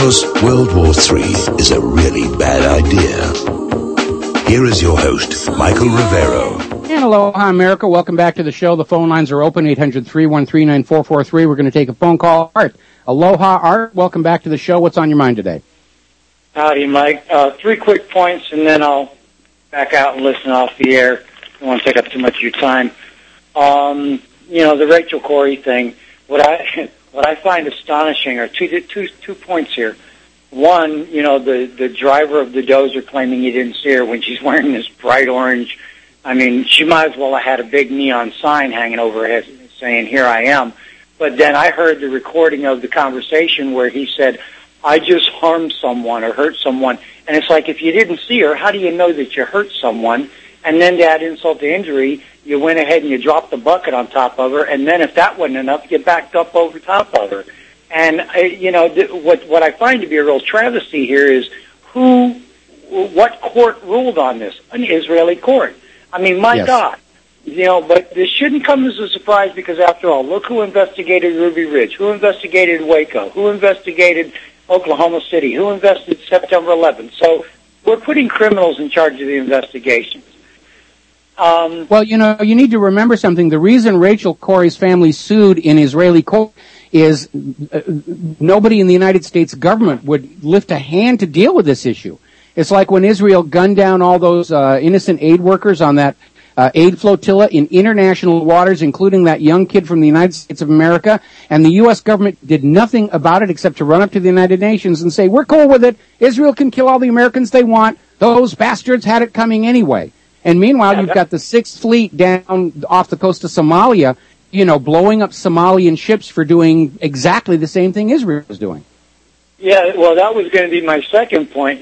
because World War III is a really bad idea. Here is your host, Michael Rivero. And aloha, America. Welcome back to the show. The phone lines are open, 800-313-9443. We're going to take a phone call. Art. Aloha, Art. Welcome back to the show. What's on your mind today? Howdy, Mike. 3 quick points, and then I'll back out and listen off the air. I don't want to take up too much of your time. The Rachel Corrie thing. What I find astonishing are two points here. One, the driver of the dozer claiming he didn't see her when she's wearing this bright orange. I mean, she might as well have had a big neon sign hanging over her head saying, "Here I am." But then I heard the recording of the conversation where he said, "I just harmed someone or hurt someone." And it's like, if you didn't see her, how do you know that you hurt someone? And then to add insult to injury, you went ahead and you dropped the bucket on top of her, and then if that wasn't enough, you backed up over top of her. And, what I find to be a real travesty here is what court ruled on this? An Israeli court. I mean, my God. But this shouldn't come as a surprise because, after all, look who investigated Ruby Ridge, who investigated Waco, who investigated Oklahoma City, who investigated September 11th. So we're putting criminals in charge of the investigations. Well, you need to remember something. The reason Rachel Corrie's family sued in Israeli court is nobody in the United States government would lift a hand to deal with this issue. It's like when Israel gunned down all those innocent aid workers on that aid flotilla in international waters, including that young kid from the United States of America, and the U.S. government did nothing about it except to run up to the United Nations and say, "We're cool with it. Israel can kill all the Americans they want. Those bastards had it coming anyway." And meanwhile, you've got the Sixth Fleet down off the coast of Somalia, blowing up Somalian ships for doing exactly the same thing Israel was doing. Yeah, well, that was going to be my second point.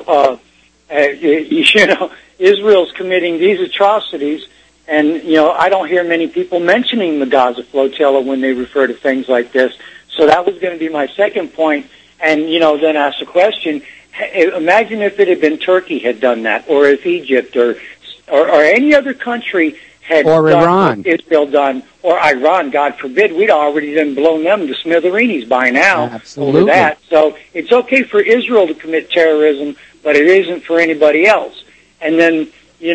Israel's committing these atrocities, and, I don't hear many people mentioning the Gaza flotilla when they refer to things like this. So that was going to be my second point. And, then ask the question, imagine if it had been Turkey had done that, or if Egypt or any other country had or done Iran. what Israel done, or Iran, God forbid, we'd already then blown them to smithereens by now. Absolutely. Over that. So it's okay for Israel to commit terrorism, but it isn't for anybody else. And then,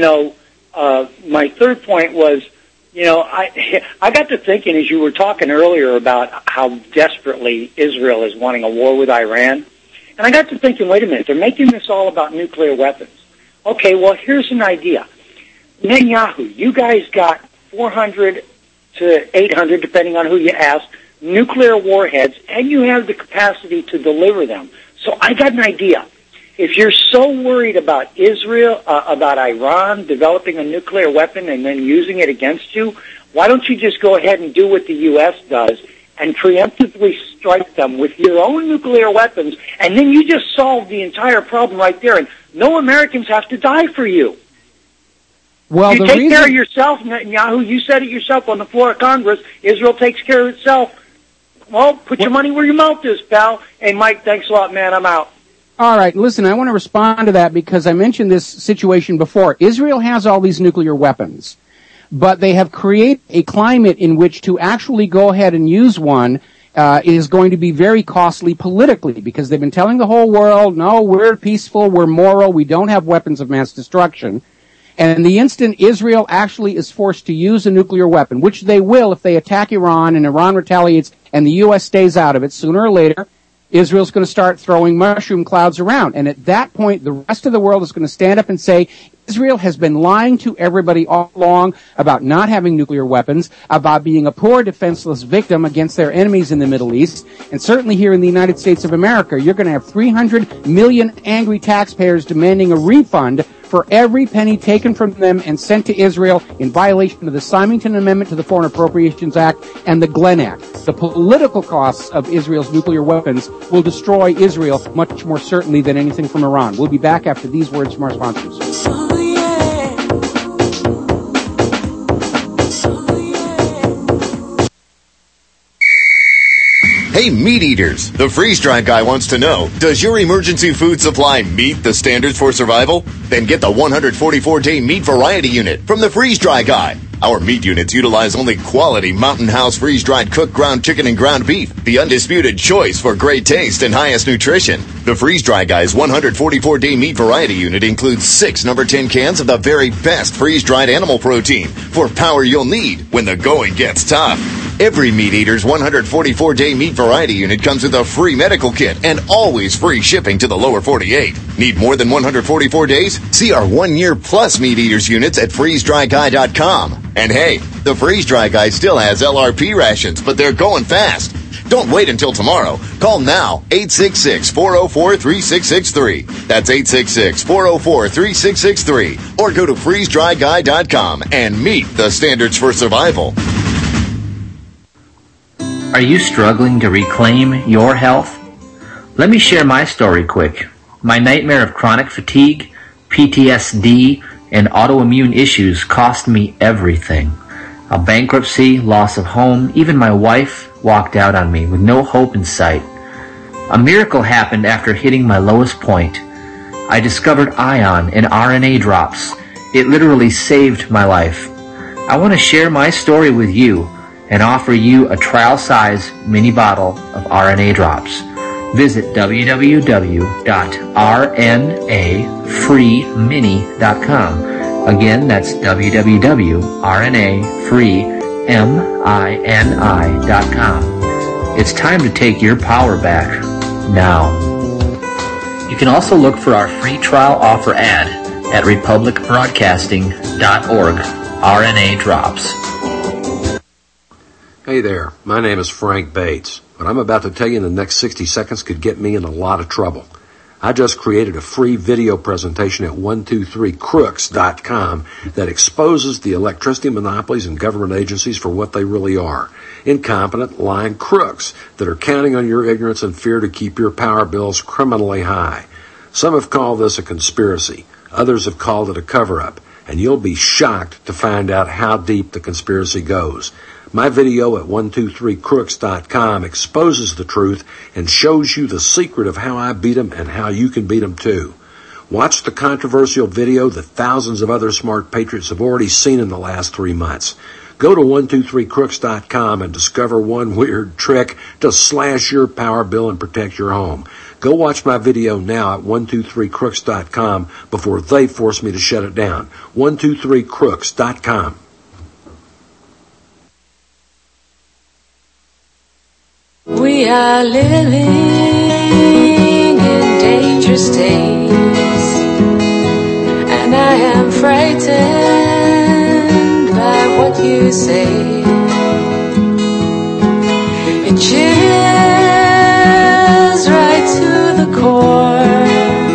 my third point was, I got to thinking as you were talking earlier about how desperately Israel is wanting a war with Iran. And I got to thinking, wait a minute, they're making this all about nuclear weapons. Okay, well, here's an idea. Netanyahu, you guys got 400 to 800, depending on who you ask, nuclear warheads, and you have the capacity to deliver them. So I got an idea. If you're so worried about Israel, about Iran developing a nuclear weapon and then using it against you, why don't you just go ahead and do what the U.S. does and preemptively strike them with your own nuclear weapons, and then you just solve the entire problem right there, and no Americans have to die for you. Well, you take care of yourself, Netanyahu. You said it yourself on the floor of Congress. Israel takes care of itself. Well, put your money where your mouth is, pal. Hey, Mike, thanks a lot, man. I'm out. All right, listen, I want to respond to that because I mentioned this situation before. Israel has all these nuclear weapons, but they have created a climate in which to actually go ahead and use one is going to be very costly politically because they've been telling the whole world, no, we're peaceful, we're moral, we don't have weapons of mass destruction. And the instant Israel actually is forced to use a nuclear weapon, which they will if they attack Iran and Iran retaliates and the U.S. stays out of it, sooner or later, Israel's going to start throwing mushroom clouds around. And at that point, the rest of the world is going to stand up and say, Israel has been lying to everybody all along about not having nuclear weapons, about being a poor, defenseless victim against their enemies in the Middle East. And certainly here in the United States of America, you're going to have 300 million angry taxpayers demanding a refund for every penny taken from them and sent to Israel in violation of the Symington Amendment to the Foreign Appropriations Act and the Glenn Act. The political costs of Israel's nuclear weapons will destroy Israel much more certainly than anything from Iran. We'll be back after these words from our sponsors. Hey, meat eaters, the freeze-dried guy wants to know, does your emergency food supply meet the standards for survival? Then get the 144-day meat variety unit from the freeze-dry guy. Our meat units utilize only quality Mountain House freeze-dried cooked ground chicken and ground beef, the undisputed choice for great taste and highest nutrition. The freeze-dry guy's 144-day meat variety unit includes 6 number 10 cans of the very best freeze-dried animal protein for power you'll need when the going gets tough. Every Meat Eater's 144-day meat variety unit comes with a free medical kit and always free shipping to the lower 48. Need more than 144 days? See our 1-year plus Meat Eaters units at freezedryguy.com. And hey, the Freeze Dry Guy still has LRP rations, but they're going fast. Don't wait until tomorrow. Call now, 866-404-3663. That's 866-404-3663. Or go to freezedryguy.com and meet the standards for survival. Are you struggling to reclaim your health? Let me share my story quick. My nightmare of chronic fatigue, PTSD, and autoimmune issues cost me everything. A bankruptcy, loss of home, even my wife walked out on me with no hope in sight. A miracle happened after hitting my lowest point. I discovered Ion and RNA drops. It literally saved my life. I want to share my story with you and offer you a trial-size mini bottle of RNA drops. Visit www.rnafreemini.com. Again, that's www.rnafreemini.com. It's time to take your power back now. You can also look for our free trial offer ad at republicbroadcasting.org. RNA Drops. Hey there, my name is Frank Bates. What I'm about to tell you in the next 60 seconds could get me in a lot of trouble. I just created a free video presentation at 123crooks.com that exposes the electricity monopolies and government agencies for what they really are. Incompetent, lying crooks that are counting on your ignorance and fear to keep your power bills criminally high. Some have called this a conspiracy. Others have called it a cover-up. And you'll be shocked to find out how deep the conspiracy goes. My video at 123crooks.com exposes the truth and shows you the secret of how I beat them and how you can beat them too. Watch the controversial video that thousands of other smart patriots have already seen in the last 3 months. Go to 123crooks.com and discover one weird trick to slash your power bill and protect your home. Go watch my video now at 123crooks.com before they force me to shut it down. 123crooks.com. We are living in dangerous days, and I am frightened by what you say. It chills right to the core,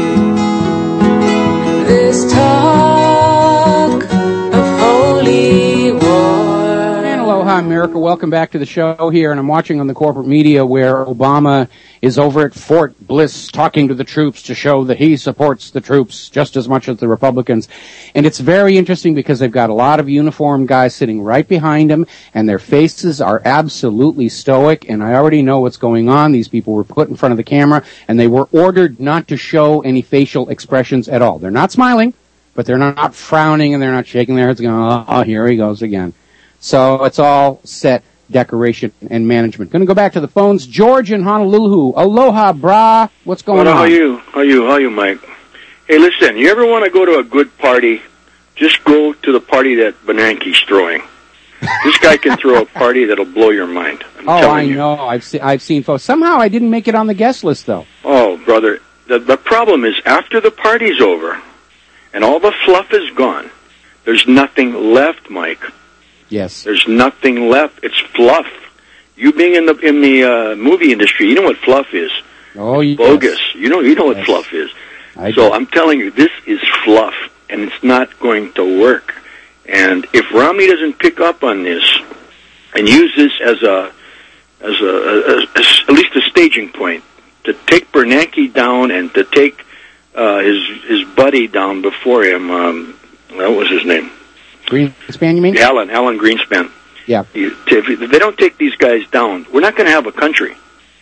this talk of holy war. And aloha, America. Welcome back to the show here, and I'm watching on the corporate media where Obama is over at Fort Bliss talking to the troops to show that he supports the troops just as much as the Republicans. And it's very interesting because they've got a lot of uniformed guys sitting right behind him, and their faces are absolutely stoic, and I already know what's going on. These people were put in front of the camera, and they were ordered not to show any facial expressions at all. They're not smiling, but they're not frowning, and they're not shaking their heads going, oh, here he goes again. So it's all set decoration and management. Going to go back to the phones. George in Honolulu. Aloha, brah. What's going on? How you, Mike? Hey, listen, you ever want to go to a good party? Just go to the party that Bernanke's throwing. This guy can throw a party that'll blow your mind. I know. I've seen photos. Somehow I didn't make it on the guest list, though. Oh, brother. The problem is after the party's over and all the fluff is gone, there's nothing left, Mike. Yes. There's nothing left. It's fluff. You being in the movie industry, you know what fluff is. Oh, yes. Bogus. You know what fluff is. I'm telling you, this is fluff, and it's not going to work. And if Romney doesn't pick up on this and use this as at least a staging point to take Bernanke down and to take his buddy down before him, what was his name? Greenspan, you mean? Alan Greenspan. Yeah. If they don't take these guys down, we're not going to have a country.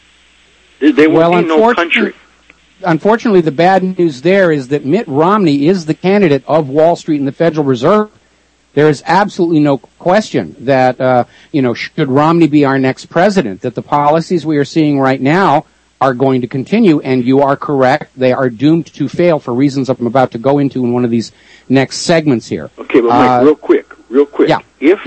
There will be no country. Unfortunately, the bad news there is that Mitt Romney is the candidate of Wall Street and the Federal Reserve. There is absolutely no question that, should Romney be our next president, that the policies we are seeing right now are going to continue, and you are correct. They are doomed to fail for reasons I'm about to go into in one of these next segments here. Okay, but Mike, real quick. Yeah.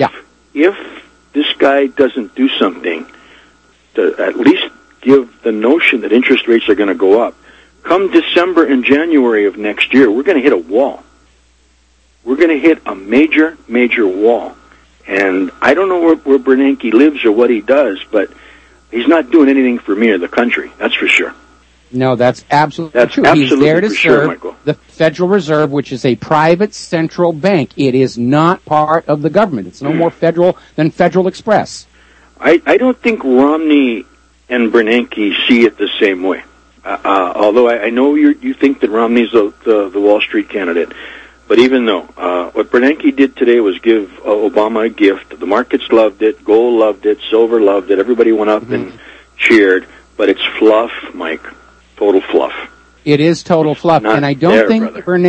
If this guy doesn't do something to at least give the notion that interest rates are going to go up, come December and January of next year, we're going to hit a wall. We're going to hit a major, major wall. And I don't know where Bernanke lives or what he does, but he's not doing anything for me or the country. That's for sure. No, that's absolutely true. Absolutely he's there to serve Michael. the Federal Reserve, which is a private central bank. It is not part of the government. It's no more federal than Federal Express. I don't think Romney and Bernanke see it the same way. Although I know you think that Romney's the Wall Street candidate. But even though, what Bernanke did today was give Obama a gift. The markets loved it, gold loved it, silver loved it, everybody went up and cheered, but it's fluff, Mike. Total fluff. It is total fluff, and I don't think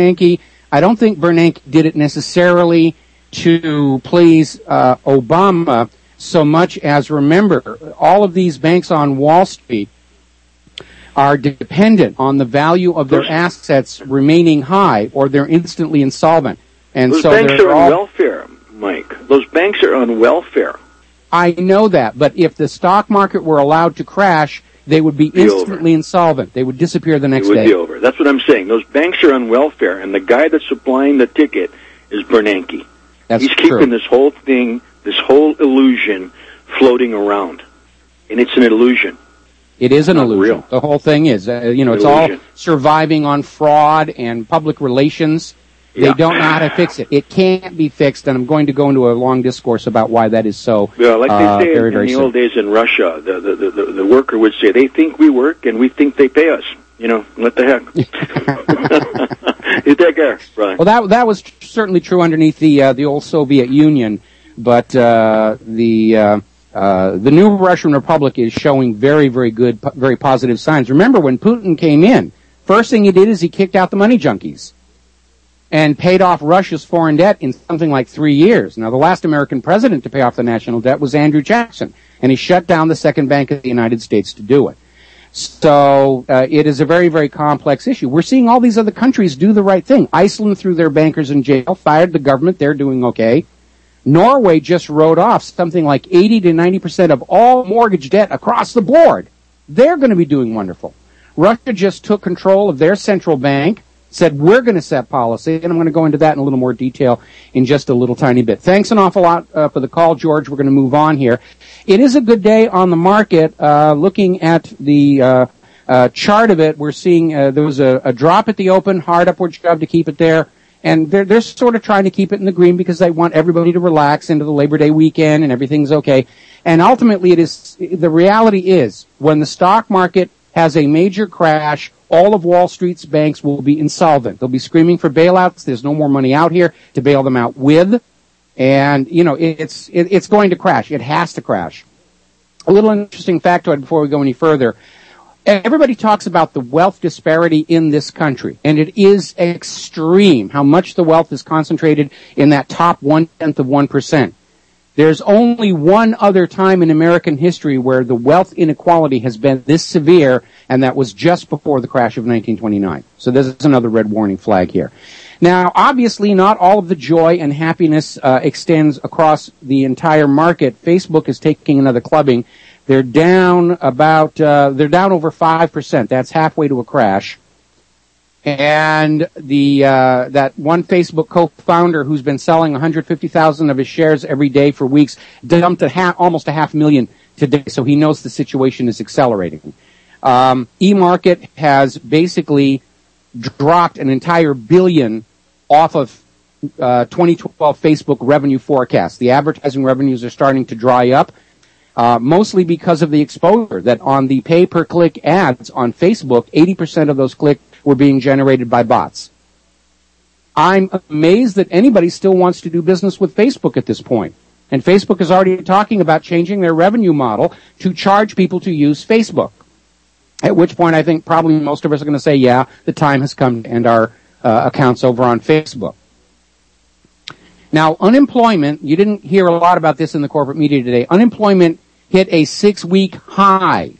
Bernanke did it necessarily to please Obama so much as, remember, all of these banks on Wall Street are dependent on the value of their assets remaining high, or they're instantly insolvent. And those so banks are on welfare, Mike. Those banks are on welfare. I know that, but if the stock market were allowed to crash, they would be instantly insolvent. They would disappear the next day. It would be over. That's what I'm saying. Those banks are on welfare, and the guy that's supplying the ticket is Bernanke. He's keeping this whole thing, this whole illusion floating around. And it's an illusion. It is an illusion. Real. The whole thing is, it's all surviving on fraud and public relations. They don't know how to fix it. It can't be fixed, and I'm going to go into a long discourse about why that is so. Yeah, like they say in the old days in Russia, the worker would say, they think we work and we think they pay us. What the heck? You take care, Brian. Well, that was certainly true underneath the old Soviet Union, but the new Russian Republic is showing very, very good, very positive signs. Remember, when Putin came in, first thing he did is he kicked out the money junkies and paid off Russia's foreign debt in something like 3 years. Now, the last American president to pay off the national debt was Andrew Jackson, and he shut down the Second Bank of the United States to do it. So it is a very, very complex issue. We're seeing all these other countries do the right thing. Iceland threw their bankers in jail, fired the government. They're doing okay. Norway just wrote off something like 80 to 90% of all mortgage debt across the board. They're going to be doing wonderful. Russia just took control of their central bank, said we're going to set policy, and I'm going to go into that in a little more detail in just a little tiny bit. Thanks an awful lot for the call, George. We're going to move on here. It is a good day on the market. Looking at the chart of it, we're seeing there was a drop at the open, hard upward shove to keep it there. And they're sort of trying to keep it in the green because they want everybody to relax into the Labor Day weekend and everything's okay. And ultimately, the reality is, when the stock market has a major crash, all of Wall Street's banks will be insolvent. They'll be screaming for bailouts. There's no more money out here to bail them out with. And, it's going to crash. It has to crash. A little interesting factoid before we go any further. Everybody talks about the wealth disparity in this country, and it is extreme how much the wealth is concentrated in that top 1/10 of 1%. There's only one other time in American history where the wealth inequality has been this severe, and that was just before the crash of 1929. So there's another red warning flag here. Now, obviously, not all of the joy and happiness extends across the entire market. Facebook is taking another clubbing. They're down over 5%. That's halfway to a crash. And that one Facebook co-founder who's been selling 150,000 of his shares every day for weeks dumped almost 500,000 today, so he knows the situation is accelerating. eMarket has basically dropped an entire $1 billion off of 2012 Facebook revenue forecast. The advertising revenues are starting to dry up. Mostly because of the exposure that on the pay-per-click ads on Facebook, 80% of those clicks were being generated by bots. I'm amazed that anybody still wants to do business with Facebook at this point. And Facebook is already talking about changing their revenue model to charge people to use Facebook. At which point I think probably most of us are going to say, yeah, the time has come to end our accounts over on Facebook. Now, unemployment, you didn't hear a lot about this in the corporate media today. Unemployment hit a 6-week high.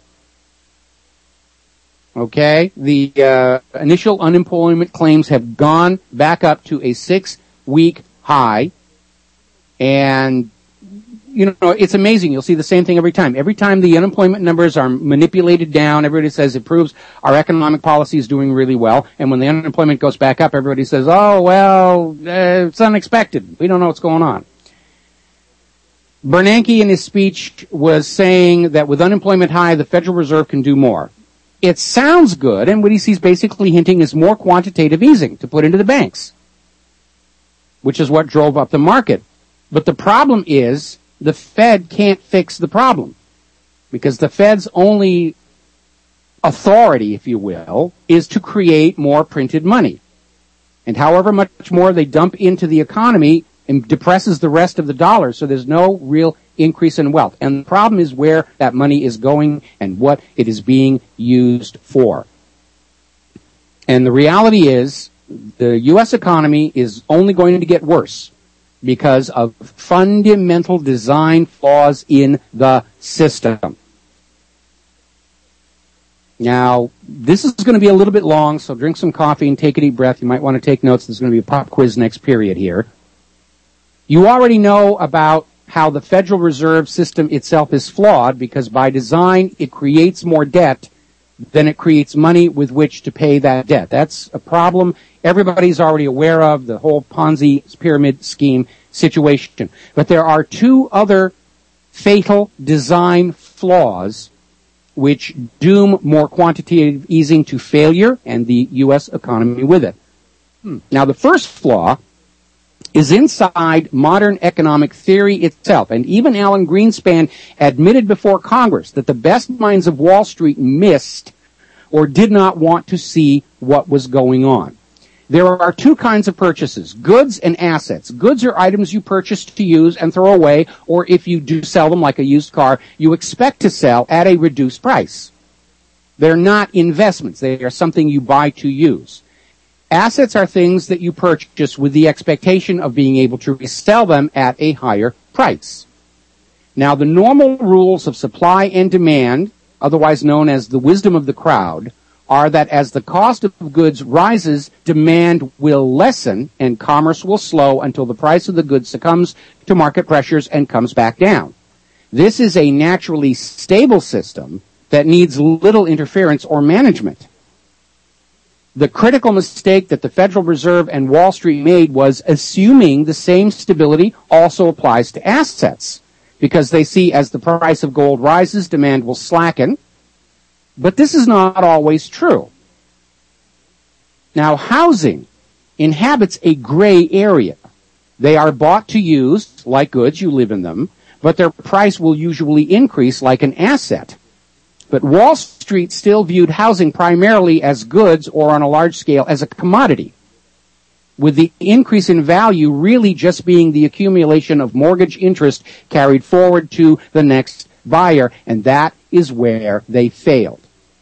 Okay? The initial unemployment claims have gone back up to a 6-week high. And, you know, it's amazing. You'll see the same thing every time. Every time the unemployment numbers are manipulated down, everybody says it proves our economic policy is doing really well. And when the unemployment goes back up, everybody says, oh, well, it's unexpected. We don't know what's going on. Bernanke in his speech was saying that with unemployment high, the Federal Reserve can do more. It sounds good, and what he's basically hinting is more quantitative easing to put into the banks, which is what drove up the market. But the problem is the Fed can't fix the problem, because the Fed's only authority, if you will, is to create more printed money. And however much more they dump into the economy, it depresses the rest of the dollar, so there's no real increase in wealth. And the problem is where that money is going and what it is being used for. And the reality is the U.S. economy is only going to get worse because of fundamental design flaws in the system. Now, this is going to be a little bit long, so drink some coffee and take a deep breath. You might want to take notes. There's going to be a pop quiz next period here. You already know about how the Federal Reserve System itself is flawed because by design it creates more debt than it creates money with which to pay that debt. That's a problem everybody's already aware of, the whole Ponzi pyramid scheme situation. But there are two other fatal design flaws which doom more quantitative easing to failure and the U.S. economy with it. Now, the first flaw is inside modern economic theory itself. And even Alan Greenspan admitted before Congress that the best minds of Wall Street missed or did not want to see what was going on. There are two kinds of purchases, goods and assets. Goods are items you purchase to use and throw away, or if you do sell them like a used car, you expect to sell at a reduced price. They're not investments. They are something you buy to use. Assets are things that you purchase with the expectation of being able to resell them at a higher price. Now, the normal rules of supply and demand, otherwise known as the wisdom of the crowd, are that as the cost of goods rises, demand will lessen and commerce will slow until the price of the goods succumbs to market pressures and comes back down. This is a naturally stable system that needs little interference or management. The critical mistake that the Federal Reserve and Wall Street made was assuming the same stability also applies to assets, because they see as the price of gold rises, demand will slacken. But this is not always true. Now, housing inhabits a gray area. They are bought to use, like goods, you live in them, but their price will usually increase like an asset. But Wall Street still viewed housing primarily as goods or on a large scale as a commodity, with the increase in value really just being the accumulation of mortgage interest carried forward to the next buyer, and that is where they failed.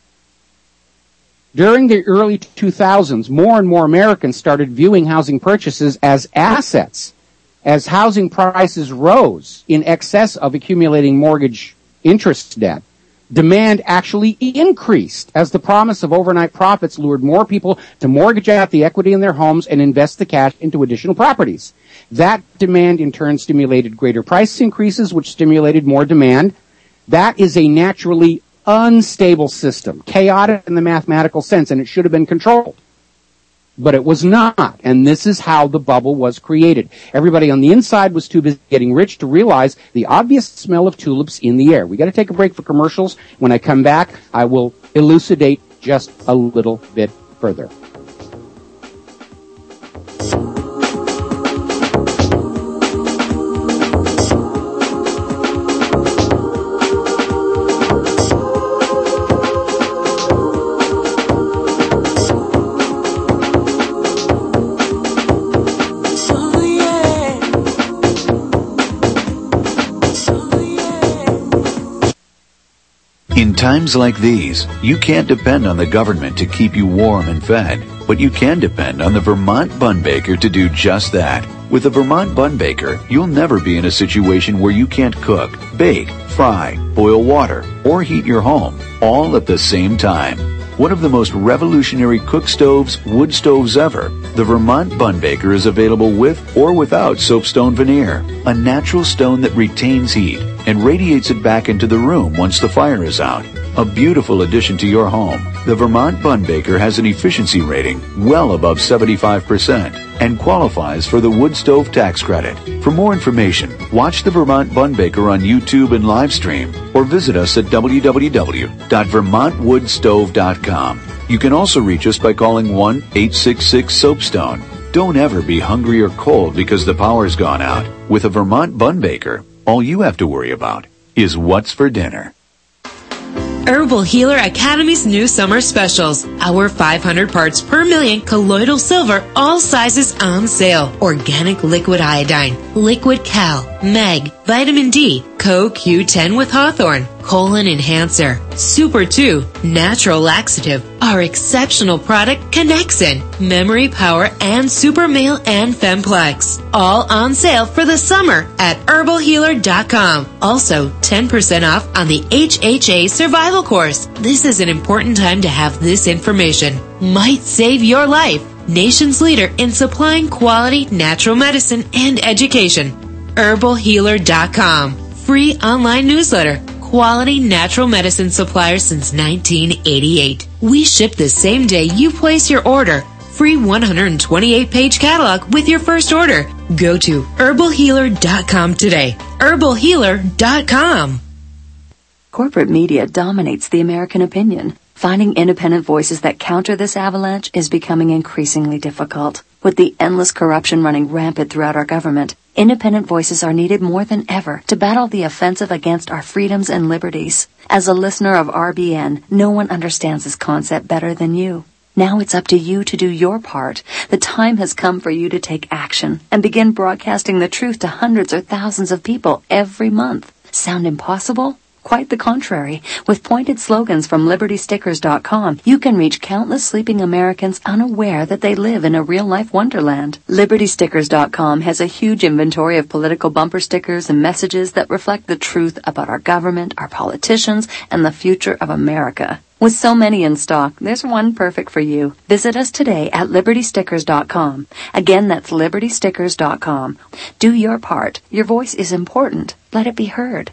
During the early 2000s, more and more Americans started viewing housing purchases as assets. As housing prices rose in excess of accumulating mortgage interest debt, demand actually increased as the promise of overnight profits lured more people to mortgage out the equity in their homes and invest the cash into additional properties. That demand in turn stimulated greater price increases, which stimulated more demand. That is a naturally unstable system, chaotic in the mathematical sense, and it should have been controlled. But it was not, and this is how the bubble was created. Everybody on the inside was too busy getting rich to realize the obvious smell of tulips in the air. We got to take a break for commercials. When I come back, I will elucidate just a little bit further. In times like these, you can't depend on the government to keep you warm and fed, but you can depend on the Vermont Bun Baker to do just that. With the Vermont Bun Baker, you'll never be in a situation where you can't cook, bake, fry, boil water, or heat your home, all at the same time. One of the most revolutionary cook stoves, wood stoves ever, the Vermont Bun Baker is available with or without soapstone veneer, a natural stone that retains heat and radiates it back into the room once the fire is out. A beautiful addition to your home, the Vermont Bun Baker has an efficiency rating well above 75% and qualifies for the wood stove tax credit. For more information, watch the Vermont Bun Baker on YouTube and live stream or visit us at www.vermontwoodstove.com. You can also reach us by calling 1-866-SOAPSTONE. Don't ever be hungry or cold because the power's gone out. With a Vermont Bun Baker, all you have to worry about is what's for dinner. Herbal Healer Academy's new summer specials. Our 500 parts per million colloidal silver, all sizes on sale. Organic liquid iodine, liquid cal, mag, vitamin D, CoQ10 with Hawthorne, colon enhancer, Super 2, natural laxative, our exceptional product Connexin, memory power, and Super Male and Femplex. All on sale for the summer at herbalhealer.com. Also, 10% off on the HHA Survival Course. This is an important time to have this information. Might save your life. Nation's leader in supplying quality natural medicine and education. herbalhealer.com. Free online newsletter. Quality natural medicine supplier since 1988. We ship the same day you place your order. Free 128-page catalog with your first order. Go to herbalhealer.com today. herbalhealer.com. Corporate media dominates the American opinion. Finding independent voices that counter this avalanche is becoming increasingly difficult. With the endless corruption running rampant throughout our government, independent voices are needed more than ever to battle the offensive against our freedoms and liberties. As a listener of RBN, no one understands this concept better than you. Now it's up to you to do your part. The time has come for you to take action and begin broadcasting the truth to hundreds or thousands of people every month. Sound impossible? Quite the contrary. With pointed slogans from LibertyStickers.com, you can reach countless sleeping Americans unaware that they live in a real-life wonderland. LibertyStickers.com has a huge inventory of political bumper stickers and messages that reflect the truth about our government, our politicians, and the future of America. With so many in stock, there's one perfect for you. Visit us today at LibertyStickers.com. Again, that's LibertyStickers.com. Do your part. Your voice is important. Let it be heard.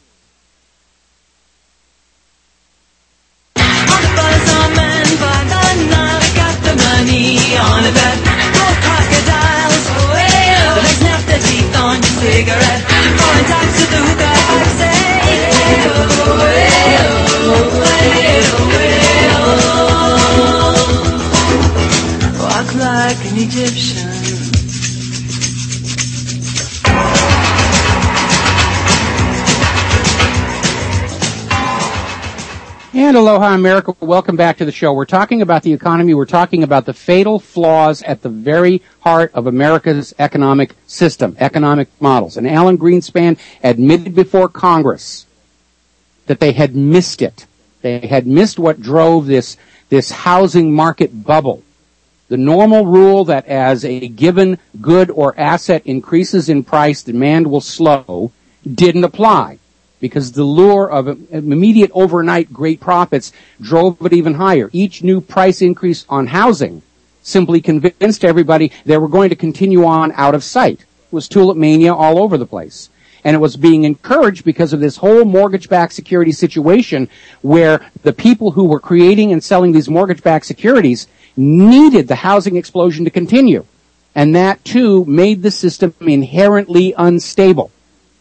On a bed, four crocodiles, the next snap the teeth on your cigarette, falling tax to the hookah, say, walk like an Egyptian. And aloha, America. Welcome back to the show. We're talking about the economy. We're talking about the fatal flaws at the very heart of America's economic system, economic models. And Alan Greenspan admitted before Congress that they had missed it. They had missed what drove this housing market bubble. The normal rule that as a given good or asset increases in price, demand will slow, didn't apply, because the lure of immediate overnight great profits drove it even higher. Each new price increase on housing simply convinced everybody they were going to continue on out of sight. It was tulip mania all over the place. And it was being encouraged because of this whole mortgage-backed security situation where the people who were creating and selling these mortgage-backed securities needed the housing explosion to continue. And that, too, made the system inherently unstable.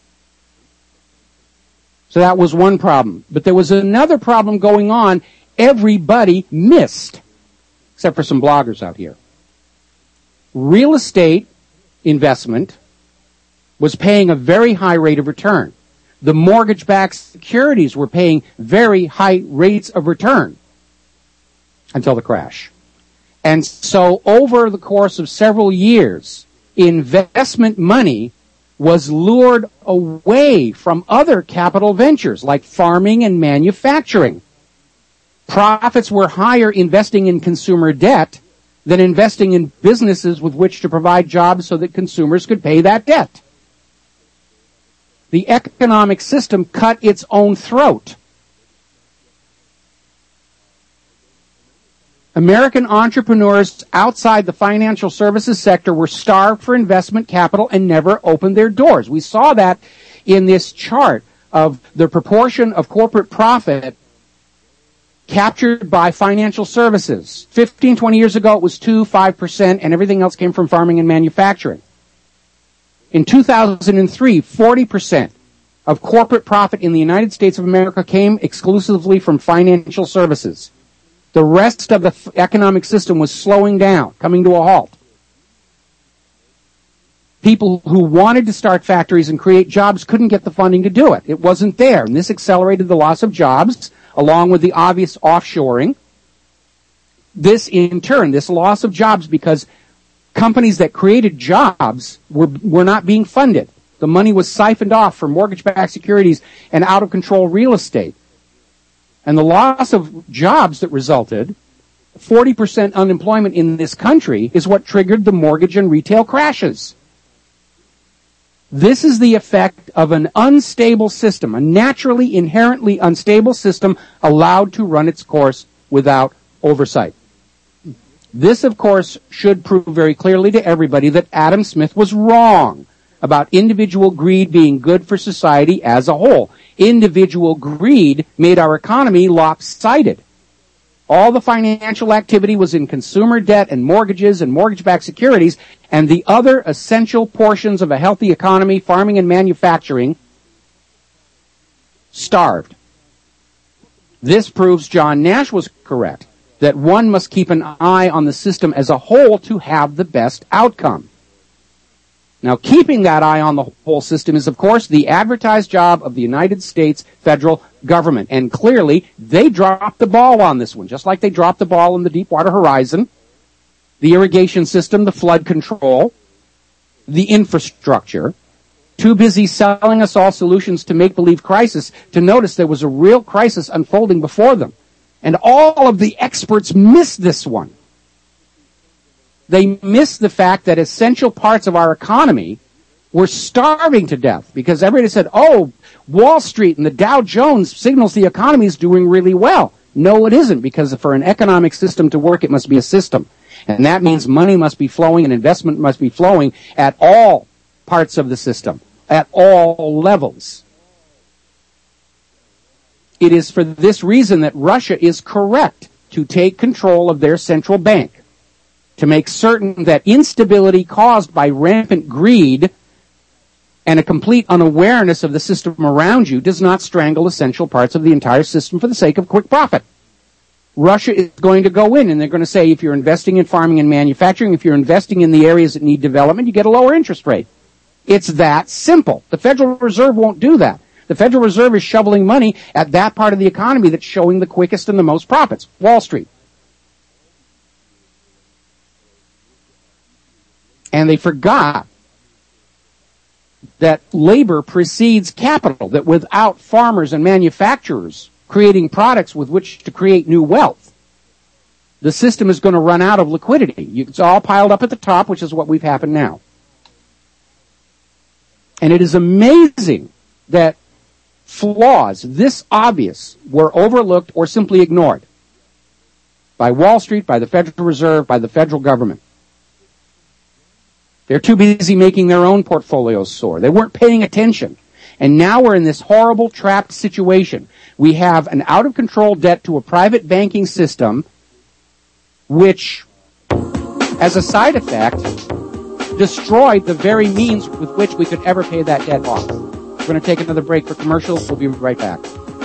So that was one problem. But there was another problem going on everybody missed, except for some bloggers out here. Real estate investment was paying a very high rate of return. The mortgage-backed securities were paying very high rates of return until the crash. And so over the course of several years, investment money was lured away from other capital ventures like farming and manufacturing. Profits were higher investing in consumer debt than investing in businesses with which to provide jobs so that consumers could pay that debt. The economic system cut its own throat. American entrepreneurs outside the financial services sector were starved for investment capital and never opened their doors. We saw that in this chart of the proportion of corporate profit captured by financial services. 15, 20 years ago, it was 5%, and everything else came from farming and manufacturing. In 2003, 40% of corporate profit in the United States of America came exclusively from financial services. The rest of the economic system was slowing down, coming to a halt. People who wanted to start factories and create jobs couldn't get the funding to do it. It wasn't there, and this accelerated the loss of jobs, along with the obvious offshoring. This, in turn, this loss of jobs because companies that created jobs were not being funded. The money was siphoned off for mortgage-backed securities and out-of-control real estate. And the loss of jobs that resulted, 40% unemployment in this country, is what triggered the mortgage and retail crashes. This is the effect of an unstable system, a naturally, inherently unstable system allowed to run its course without oversight. This, of course, should prove very clearly to everybody that Adam Smith was wrong about individual greed being good for society as a whole. Individual greed made our economy lopsided. All the financial activity was in consumer debt and mortgages and mortgage-backed securities, and the other essential portions of a healthy economy, farming and manufacturing, starved. This proves John Nash was correct, that one must keep an eye on the system as a whole to have the best outcome. Now, keeping that eye on the whole system is, of course, the advertised job of the United States federal government. And clearly, they dropped the ball on this one, just like they dropped the ball on the Deepwater Horizon, the irrigation system, the flood control, the infrastructure. Too busy selling us all solutions to make-believe crisis to notice there was a real crisis unfolding before them. And all of the experts missed this one. They missed the fact that essential parts of our economy were starving to death because everybody said, oh, Wall Street and the Dow Jones signals the economy is doing really well. No, it isn't, because for an economic system to work, it must be a system. And that means money must be flowing and investment must be flowing at all parts of the system, at all levels. It is for this reason that Russia is correct to take control of their central bank, to make certain that instability caused by rampant greed and a complete unawareness of the system around you does not strangle essential parts of the entire system for the sake of quick profit. Russia is going to go in and they're going to say, if you're investing in farming and manufacturing, if you're investing in the areas that need development, you get a lower interest rate. It's that simple. The Federal Reserve won't do that. The Federal Reserve is shoveling money at that part of the economy that's showing the quickest and the most profits, Wall Street. And they forgot that labor precedes capital, that without farmers and manufacturers creating products with which to create new wealth, the system is going to run out of liquidity. It's all piled up at the top, which is what we've happened now. And it is amazing that flaws this obvious were overlooked or simply ignored by Wall Street, by the Federal Reserve, by the federal government. They're too busy making their own portfolios soar. They weren't paying attention. And now we're in this horrible trapped situation. We have an out-of-control debt to a private banking system which, as a side effect, destroyed the very means with which we could ever pay that debt off. We're going to take another break for commercials. We'll be right back.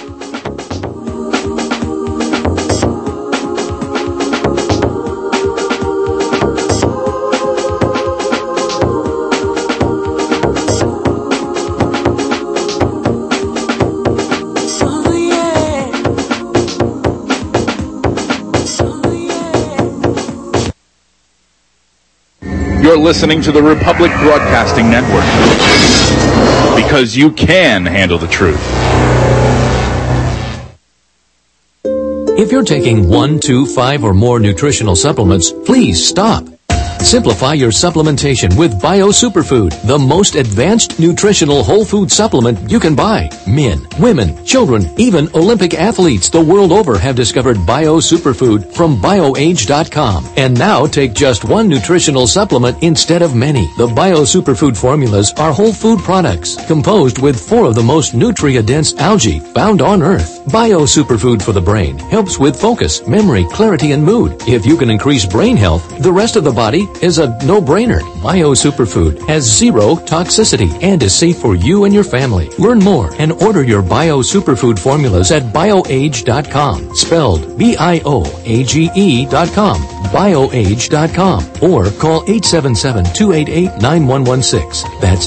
You're listening to the Republic Broadcasting Network, because you can handle the truth. If you're taking 1, 2, 5, or more nutritional supplements, please stop. Simplify your supplementation with Bio Superfood, the most advanced nutritional whole food supplement you can buy. Men, women, children, even Olympic athletes the world over have discovered Bio Superfood from BioAge.com. And now take just one nutritional supplement instead of many. The Bio Superfood formulas are whole food products composed with 4 of the most nutrient-dense algae found on Earth. Bio Superfood for the brain helps with focus, memory, clarity, and mood. If you can increase brain health, the rest of the body is a no-brainer. Bio Superfood has 0 toxicity and is safe for you and your family. Learn more and order your Bio Superfood formulas at BioAge.com, spelled BIOAGE.com, BioAge.com, or call 877-288-9116. That's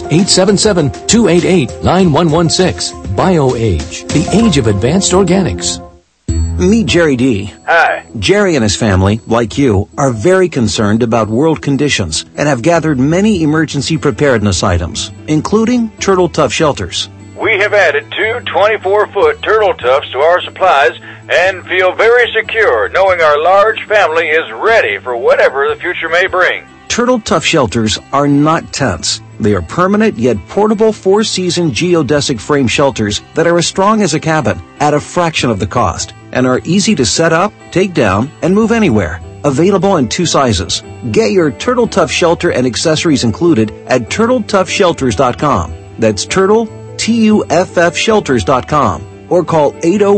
877-288-9116. BioAge, the age of advanced organics. Meet Jerry D. Hi. Jerry and his family, like you, are very concerned about world conditions and have gathered many emergency preparedness items, including Turtle Tough shelters. We have added 2 24-foot Turtle Toughs to our supplies and feel very secure knowing our large family is ready for whatever the future may bring. Turtle Tough shelters are not tents. They are permanent yet portable 4-season geodesic frame shelters that are as strong as a cabin at a fraction of the cost and are easy to set up, take down, and move anywhere. Available in 2 sizes. Get your Turtle Tough shelter and accessories included at TurtleToughShelters.com. That's Turtle, Tuff Shelters.com. Or call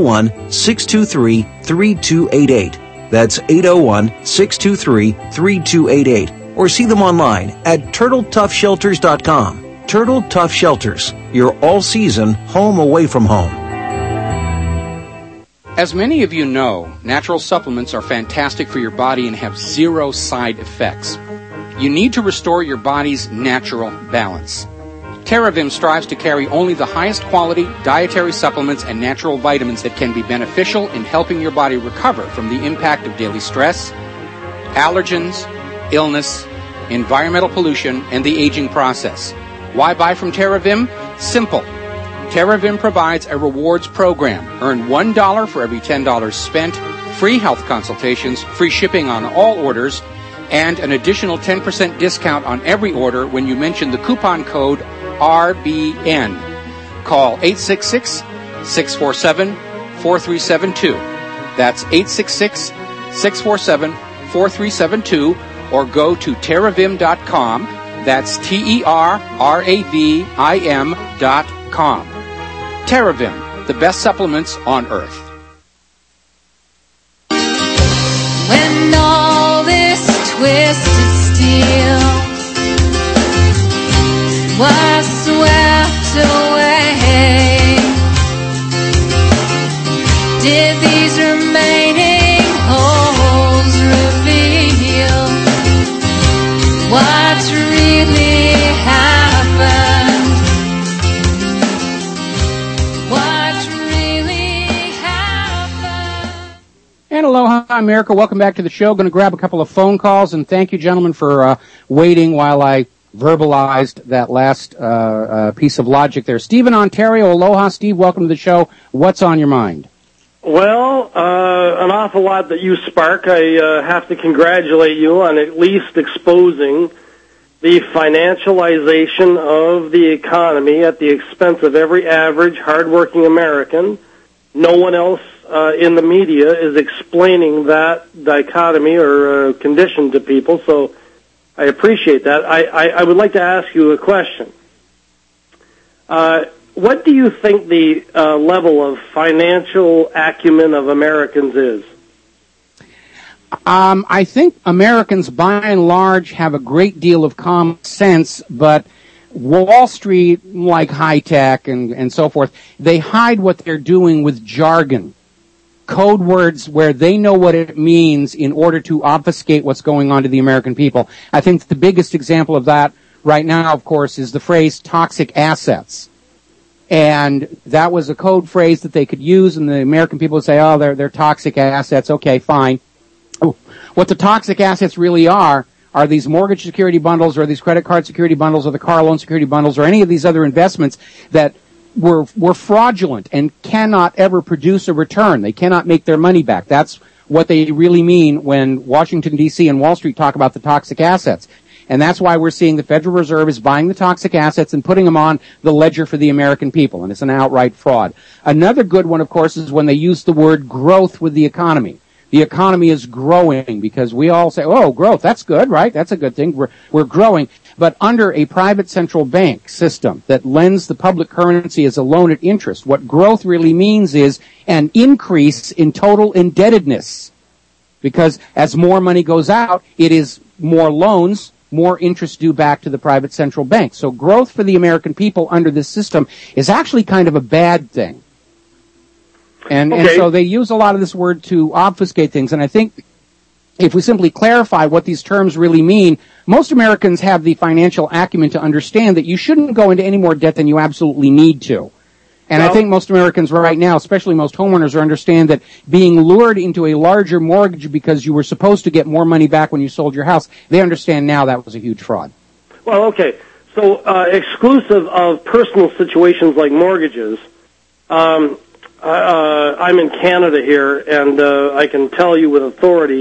801-623-3288. That's 801-623-3288. Or see them online at TurtleToughShelters.com. Turtle Tough Shelters, your all-season home away from home. As many of you know, natural supplements are fantastic for your body and have 0 side effects. You need to restore your body's natural balance. TerraVim strives to carry only the highest quality dietary supplements and natural vitamins that can be beneficial in helping your body recover from the impact of daily stress, allergens, illness, environmental pollution, and the aging process. Why buy from TerraVim? Simple. TerraVim provides a rewards program. Earn $1 for every $10 spent, free health consultations, free shipping on all orders, and an additional 10% discount on every order when you mention the coupon code RBN. Call 866-647-4372. That's 866-647-4372, or go to TerraVim.com. That's TerraVim.com. TerraVim, the best supplements on Earth. When all this twisted steel was swept away, did these remaining holes reveal what's really happened? And aloha, America. Welcome back to the show. Going to grab a couple of phone calls, and thank you, gentlemen, for waiting while I verbalized that last piece of logic there. Steve in Ontario, aloha. Steve, welcome to the show. What's on your mind? Well, an awful lot that you spark. I have to congratulate you on at least exposing the financialization of the economy at the expense of every average, hardworking American. No one else in the media is explaining that dichotomy or condition to people, so I appreciate that. I would like to ask you a question. What do you think the level of financial acumen of Americans is? I think Americans, by and large, have a great deal of common sense, but Wall Street, like high tech and so forth, they hide what they're doing with jargon, code words where they know what it means in order to obfuscate what's going on to the American people. I think the biggest example of that right now, of course, is the phrase toxic assets. And that was a code phrase that they could use, and the American people would say, oh, they're toxic assets. Okay, fine. What the toxic assets really are these mortgage security bundles or these credit card security bundles or the car loan security bundles or any of these other investments that were fraudulent and cannot ever produce a return. They cannot make their money back. That's what they really mean when Washington, D.C. and Wall Street talk about the toxic assets. And that's why we're seeing the Federal Reserve is buying the toxic assets and putting them on the ledger for the American people, and it's an outright fraud. Another good one, of course, is when they use the word growth with the economy. The economy is growing because we all say, oh, growth, that's good, right? That's a good thing. We're growing. But under a private central bank system that lends the public currency as a loan at interest, what growth really means is an increase in total indebtedness. Because as more money goes out, it is more loans, more interest due back to the private central bank. So growth for the American people under this system is actually kind of a bad thing. And so they use a lot of this word to obfuscate things. And I think if we simply clarify what these terms really mean, most Americans have the financial acumen to understand that you shouldn't go into any more debt than you absolutely need to. And I think most Americans right now, especially most homeowners, understand that being lured into a larger mortgage because you were supposed to get more money back when you sold your house, they understand now that was a huge fraud. Well, okay. So exclusive of personal situations like mortgages, I'm in Canada here, and I can tell you with authority,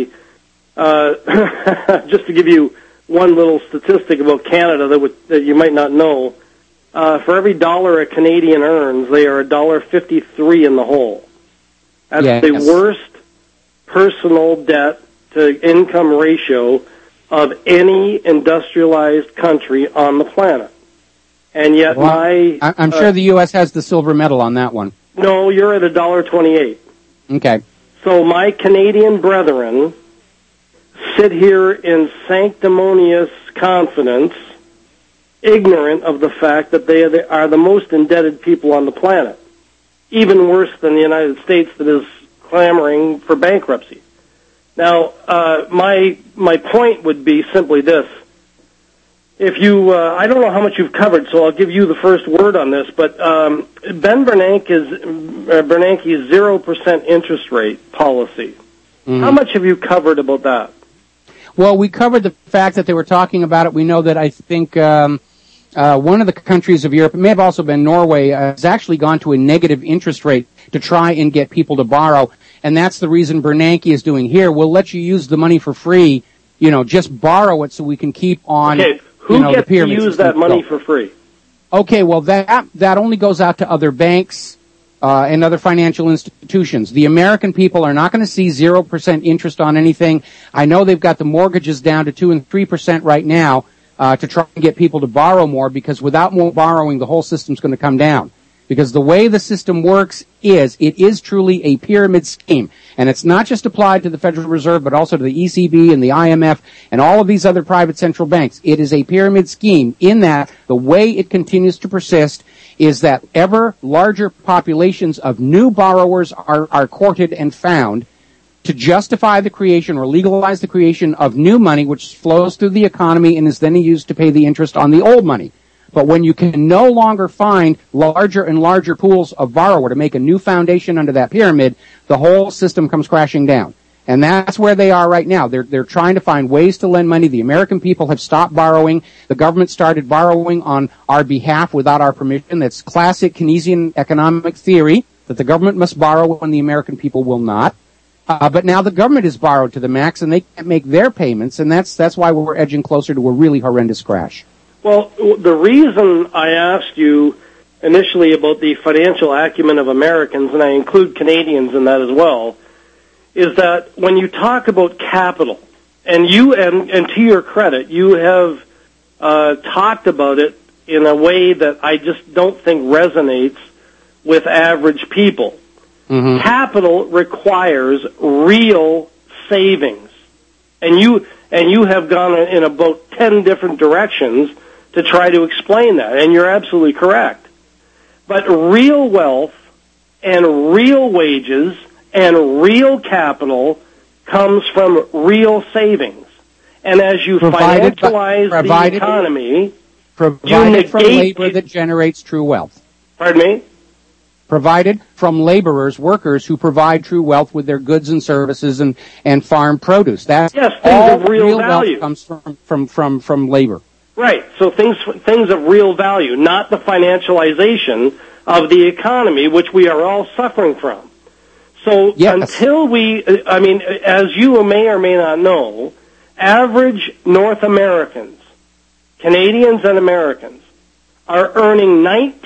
just to give you one little statistic about Canada that you might not know, for every dollar a Canadian earns, they are $1.53 in the hole. That's the worst personal debt to income ratio of any industrialized country on the planet. And yet I'm sure the U.S. has the silver medal on that one. No, you're at $1.28. Okay. So my Canadian brethren sit here in sanctimonious confidence, ignorant of the fact that they are the most indebted people on the planet, even worse than the United States that is clamoring for bankruptcy. Now, my point would be simply this. If you, I don't know how much you've covered, so I'll give you the first word on this, but Ben Bernanke's 0% interest rate policy, how much have you covered about that? Well, we covered the fact that they were talking about it. We know that I think one of the countries of Europe, it may have also been Norway, has actually gone to a negative interest rate to try and get people to borrow, and that's the reason Bernanke is doing here. We'll let you use the money for free, just borrow it so we can keep on... Okay. Who gets to use that money for free? Okay, well, that only goes out to other banks and other financial institutions. The American people are not going to see 0% interest on anything. I know they've got the mortgages down to 2 and 3% right now to try and get people to borrow more, because without more borrowing, the whole system's going to come down. Because the way the system works is, it is truly a pyramid scheme. And it's not just applied to the Federal Reserve, but also to the ECB and the IMF and all of these other private central banks. It is a pyramid scheme in that the way it continues to persist is that ever larger populations of new borrowers are courted and found to justify the creation or legalize the creation of new money, which flows through the economy and is then used to pay the interest on the old money. But when you can no longer find larger and larger pools of borrower to make a new foundation under that pyramid, the whole system comes crashing down. And that's where they are right now. They're trying to find ways to lend money. The American people have stopped borrowing. The government started borrowing on our behalf without our permission. That's classic Keynesian economic theory, that the government must borrow when the American people will not. But now the government is borrowed to the max, and they can't make their payments, and that's why we're edging closer to a really horrendous crash. Well, the reason I asked you initially about the financial acumen of Americans, and I include Canadians in that as well, is that when you talk about capital, and to your credit, you have talked about it in a way that I just don't think resonates with average people. Mm-hmm. Capital requires real savings, and you have gone in about 10 different directions to try to explain that, and you're absolutely correct. But real wealth and real wages and real capital comes from real savings. And as you financialize the economy, provided from labor that generates true wealth. Pardon me? Provided from laborers, workers who provide true wealth with their goods and services and farm produce. That's all of real value wealth comes from labor. Right. So things of real value, not the financialization of the economy, which we are all suffering from. So until as you may or may not know, average North Americans, Canadians and Americans, are earning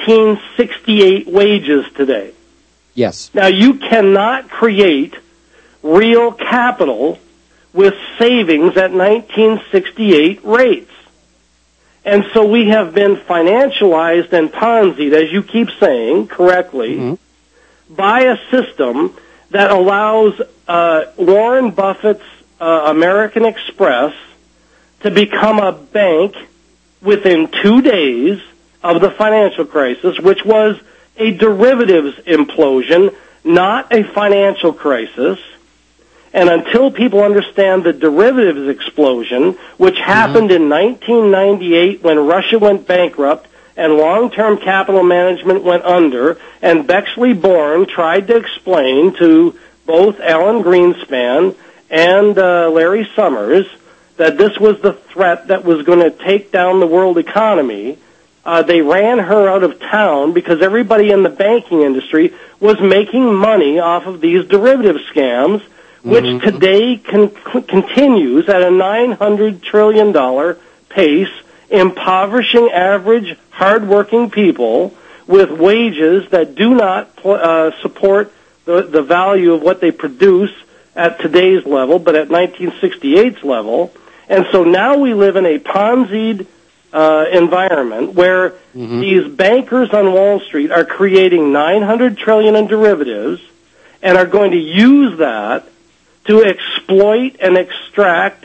1968 wages today. Yes. Now, you cannot create real capital with savings at 1968 rates. And so we have been financialized and Ponzi'd, as you keep saying correctly, by a system that allows Warren Buffett's American Express to become a bank within 2 days of the financial crisis, which was a derivatives implosion, not a financial crisis. And until people understand the derivatives explosion, which happened in 1998 when Russia went bankrupt and long-term capital management went under, and Bexley Bourne tried to explain to both Alan Greenspan and Larry Summers that this was the threat that was going to take down the world economy, they ran her out of town because everybody in the banking industry was making money off of these derivative scams, which today continues at a $900 trillion pace, impoverishing average, hardworking people with wages that do not support the value of what they produce at today's level, but at 1968's level. And so now we live in a Ponzi'd environment where these bankers on Wall Street are creating $900 trillion in derivatives and are going to use that to exploit and extract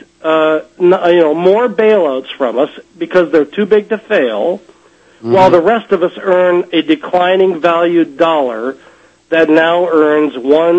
more bailouts from us because they're too big to fail, while the rest of us earn a declining valued dollar that now earns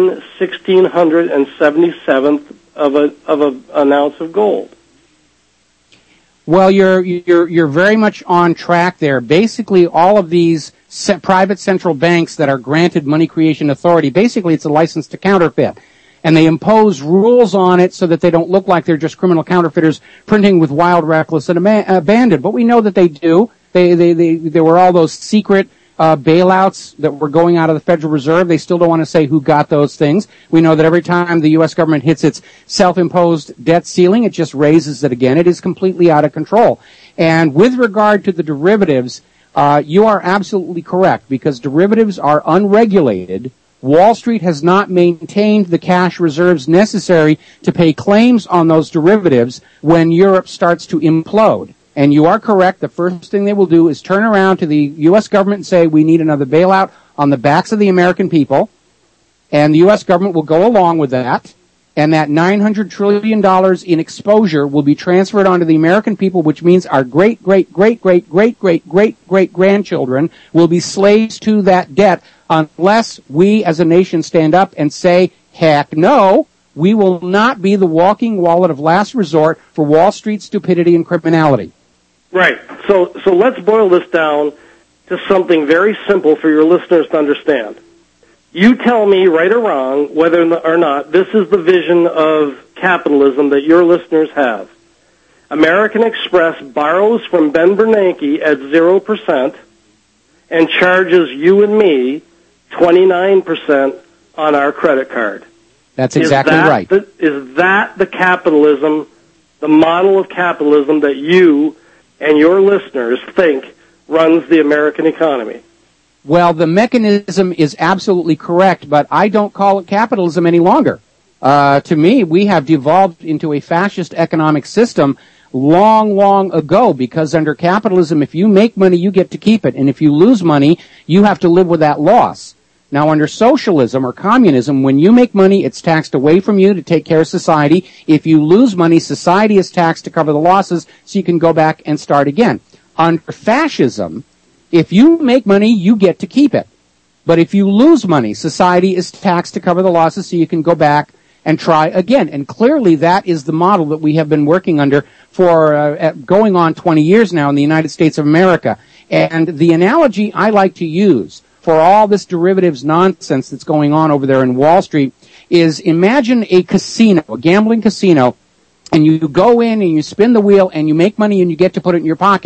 1/1677th of an ounce of gold. Well, you're very much on track there. Basically, all of these private central banks that are granted money creation authority, basically it's a license to counterfeit. And they impose rules on it so that they don't look like they're just criminal counterfeiters printing with wild, reckless, and abandon. But we know that they do. There were all those secret bailouts that were going out of the Federal Reserve. They still don't want to say who got those things. We know that every time the U.S. government hits its self-imposed debt ceiling, it just raises it again. It is completely out of control. And with regard to the derivatives, you are absolutely correct, because derivatives are unregulated. Wall Street has not maintained the cash reserves necessary to pay claims on those derivatives when Europe starts to implode. And you are correct. The first thing they will do is turn around to the U.S. government and say, we need another bailout on the backs of the American people. And the U.S. government will go along with that. And that $900 trillion in exposure will be transferred onto the American people, which means our great-great-great-great-great-great-great-grandchildren will be slaves to that debt unless we as a nation stand up and say, heck no, we will not be the walking wallet of last resort for Wall Street stupidity and criminality. Right. So let's boil this down to something very simple for your listeners to understand. You tell me, right or wrong, whether or not this is the vision of capitalism that your listeners have. American Express borrows from Ben Bernanke at 0% and charges you and me 29% on our credit card. That's exactly right. Is that the capitalism, the model of capitalism that you and your listeners think runs the American economy? Well, the mechanism is absolutely correct, but I don't call it capitalism any longer. To me, we have devolved into a fascist economic system long ago, because under capitalism, if you make money, you get to keep it. And if you lose money, you have to live with that loss. Now, under socialism or communism, when you make money, it's taxed away from you to take care of society. If you lose money, society is taxed to cover the losses so you can go back and start again. Under fascism, if you make money, you get to keep it. But if you lose money, society is taxed to cover the losses so you can go back and try again. And clearly that is the model that we have been working under for going on 20 years now in the United States of America. And the analogy I like to use for all this derivatives nonsense that's going on over there in Wall Street is, imagine a casino, a gambling casino, and you go in and you spin the wheel and you make money and you get to put it in your pocket.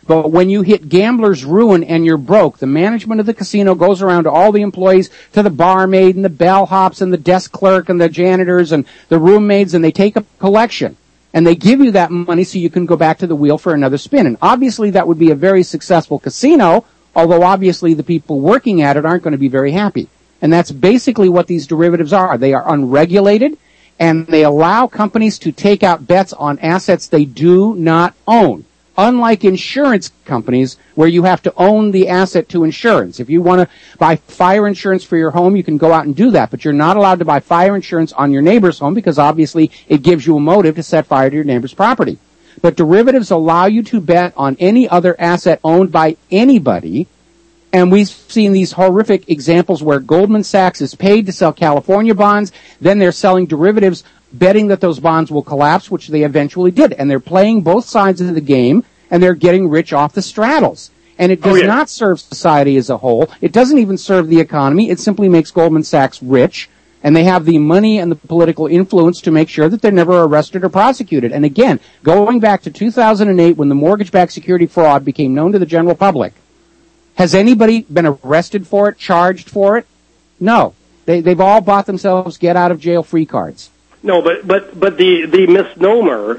But when you hit gambler's ruin and you're broke, the management of the casino goes around to all the employees, to the barmaid and the bellhops and the desk clerk and the janitors and the roommaids, and they take a collection. And they give you that money so you can go back to the wheel for another spin. And obviously that would be a very successful casino, although obviously the people working at it aren't going to be very happy. And that's basically what these derivatives are. They are unregulated, and they allow companies to take out bets on assets they do not own. Unlike insurance companies, where you have to own the asset to insurance. If you want to buy fire insurance for your home, you can go out and do that, but you're not allowed to buy fire insurance on your neighbor's home because obviously it gives you a motive to set fire to your neighbor's property. But derivatives allow you to bet on any other asset owned by anybody, and we've seen these horrific examples where Goldman Sachs is paid to sell California bonds, then they're selling derivatives betting that those bonds will collapse, which they eventually did. And they're playing both sides of the game, and they're getting rich off the straddles. And it does not serve society as a whole. It doesn't even serve the economy. It simply makes Goldman Sachs rich, and they have the money and the political influence to make sure that they're never arrested or prosecuted. And again, going back to 2008 when the mortgage-backed security fraud became known to the general public, has anybody been arrested for it, charged for it? No. They've all bought themselves get-out-of-jail-free cards. No, but the misnomer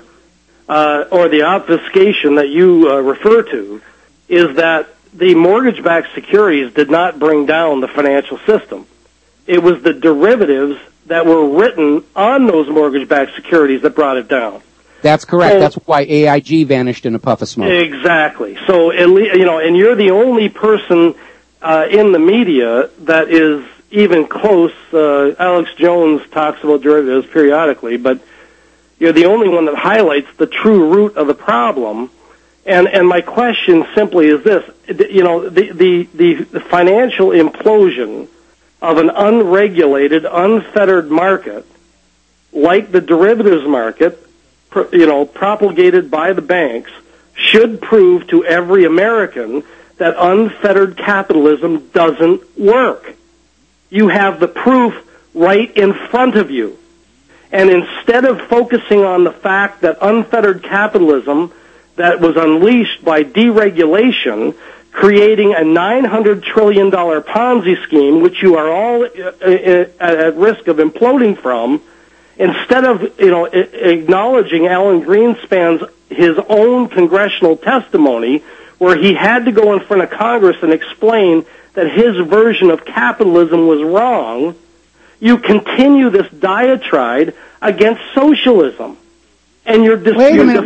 or the obfuscation that you refer to is that the mortgage-backed securities did not bring down the financial system. It was the derivatives that were written on those mortgage-backed securities that brought it down. That's correct. That's why AIG vanished in a puff of smoke. Exactly. So, and you're the only person in the media that is even close. Alex Jones talks about derivatives periodically, but you're the only one that highlights the true root of the problem. And my question simply is this: the financial implosion of an unregulated, unfettered market like the derivatives market, propagated by the banks, should prove to every American that unfettered capitalism doesn't work. You have the proof right in front of you. And instead of focusing on the fact that unfettered capitalism that was unleashed by deregulation, creating a $900 trillion Ponzi scheme, which you are all at risk of imploding from, instead of acknowledging Alan Greenspan's his own congressional testimony, where he had to go in front of Congress and explain that his version of capitalism was wrong, you continue this diatribe against socialism. And you're Wait a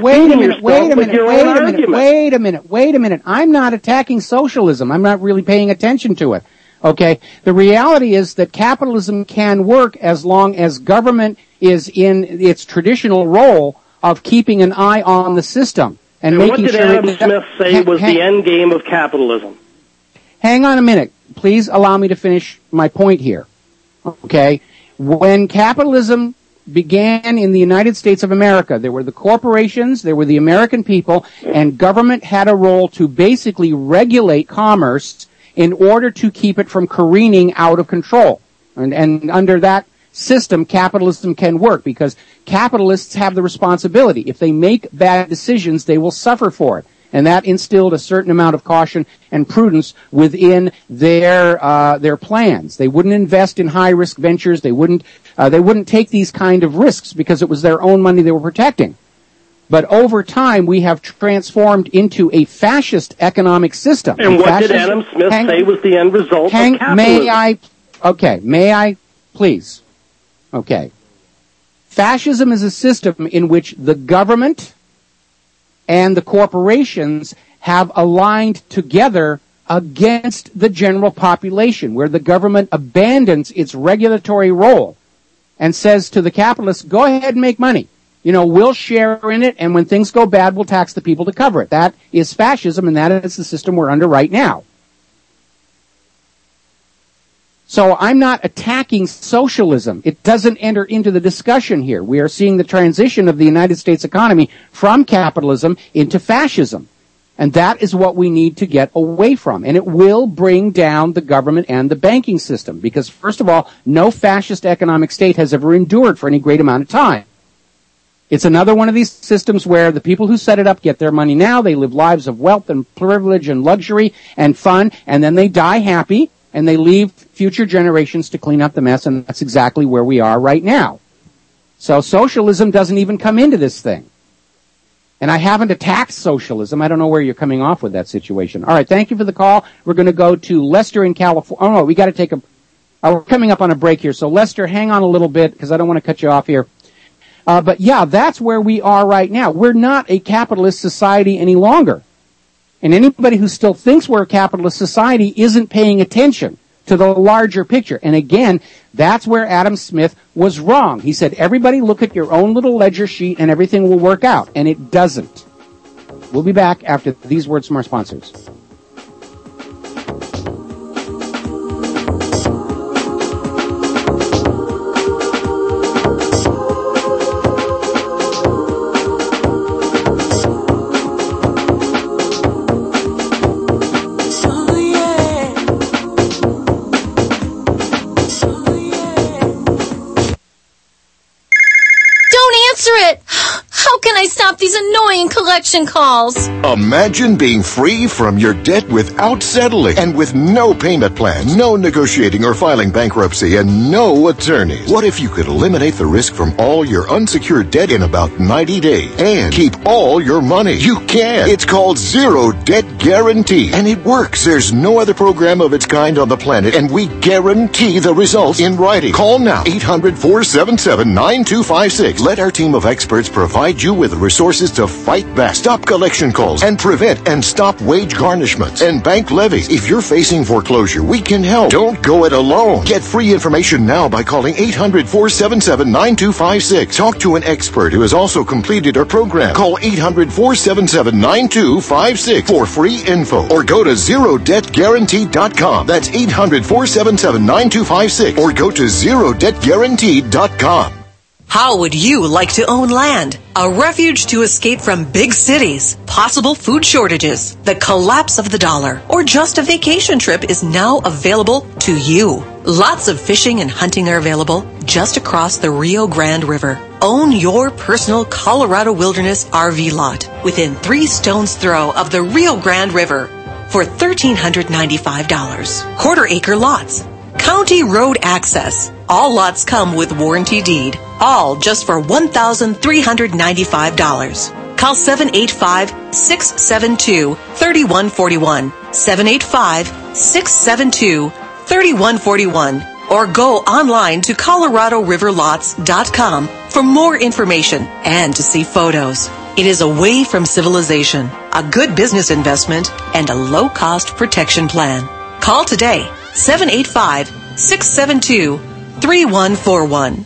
minute. I'm not attacking socialism. I'm not really paying attention to it. Okay? The reality is that capitalism can work as long as government is in its traditional role of keeping an eye on the system and making sure. What did Adam Smith say was the end game of capitalism? Hang on a minute. Please allow me to finish my point here. Okay? When capitalism began in the United States of America, there were the corporations, there were the American people, and government had a role to basically regulate commerce in order to keep it from careening out of control. And under that system, capitalism can work because capitalists have the responsibility. If they make bad decisions, they will suffer for it. And that instilled a certain amount of caution and prudence within their plans. They wouldn't invest in high-risk ventures. They wouldn't take these kind of risks because it was their own money they were protecting. But over time, we have transformed into a fascist economic system. And what did Adam Smith say was the end result of capitalism? May I, please? Okay. Fascism is a system in which the government and the corporations have aligned together against the general population, where the government abandons its regulatory role and says to the capitalists, go ahead and make money. We'll share in it, and when things go bad, we'll tax the people to cover it. That is fascism, and that is the system we're under right now. So I'm not attacking socialism. It doesn't enter into the discussion here. We are seeing the transition of the United States economy from capitalism into fascism. And that is what we need to get away from. And it will bring down the government and the banking system. Because, first of all, no fascist economic state has ever endured for any great amount of time. It's another one of these systems where the people who set it up get their money now. They live lives of wealth and privilege and luxury and fun, and then they die happy, and they leave future generations to clean up the mess, and that's exactly where we are right now. So socialism doesn't even come into this thing. And I haven't attacked socialism. I don't know where you're coming off with that situation. All right, thank you for the call. We're going to go to Lester in California. Oh, no, we got to take we're coming up on a break here. So, Lester, hang on a little bit because I don't want to cut you off here. But, yeah, that's where we are right now. We're not a capitalist society any longer. And anybody who still thinks we're a capitalist society isn't paying attention to the larger picture. And, again, that's where Adam Smith was wrong. He said, everybody look at your own little ledger sheet and everything will work out. And it doesn't. We'll be back after these words from our sponsors. How can I stop these annoying collection calls? Imagine being free from your debt without settling and with no payment plans, no negotiating or filing bankruptcy, and no attorneys. What if you could eliminate the risk from all your unsecured debt in about 90 days and keep all your money? You can. It's called Zero Debt Guarantee, and it works. There's no other program of its kind on the planet, and we guarantee the results in writing. Call now, 800-477-9256. Let our team of experts provide you with resources to fight back, stop collection calls, and prevent and stop wage garnishments and bank levies. If you're facing foreclosure, we can help. Don't go it alone. Get free information now by calling 800-477-9256. Talk to an expert who has also completed our program. Call 800-477-9256 for free info, or go to ZeroDebtGuarantee.com. That's 800-477-9256, or go to ZeroDebtGuarantee.com. How would you like to own land? A refuge to escape from big cities, possible food shortages, the collapse of the dollar, or just a vacation trip is now available to you. Lots of fishing and hunting are available just across the Rio Grande River. Own your personal Colorado Wilderness RV lot within 3 stones throw of the Rio Grande River for $1,395. Quarter-acre lots. County road access. All lots come with warranty deed. All just for $1,395. Call 785-672-3141. 785-672-3141. Or go online to ColoradoRiverLots.com for more information and to see photos. It is away from civilization, a good business investment, and a low-cost protection plan. Call today, 785-672-3141.